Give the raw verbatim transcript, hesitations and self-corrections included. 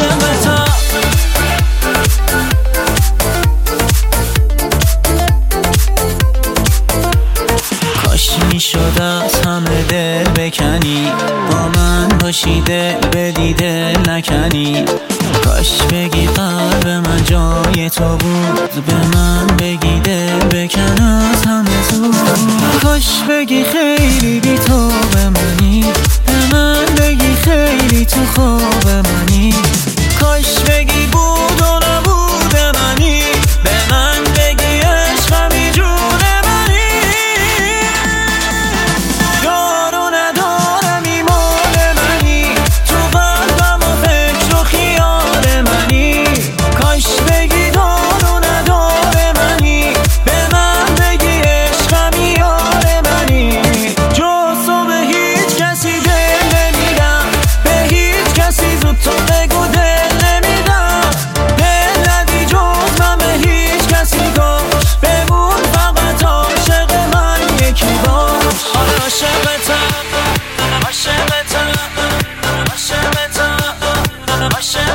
عاشقتم. کاش میشد از همه دل بکنی، با من باشی دل بدی دل نکنی. کاش بگی قلب من جای تو بود، به من بگی دل بکن از همه زود. کاش بگی خیلی بی تو به منی، به من بگی خیلی تو خواب منی. کاش بگی بود و نبود منی، به من بگی عشقمی جون منی. یارو ندارم ایمان منی، تو قلبم و فکر و خیال منی. کاش بگی دارو نداره منی، به من بگی عشقمی یار منی. جز تو به هیچ کسی دل نمیدم، به هیچ کسی زود تو بگو دل نمیدم. دل ندی جز من به هیچ کسی، کاش بمون فقط عاشق من یکی باش. عاشقتم عاشقتم عاشقتم عاشقتم.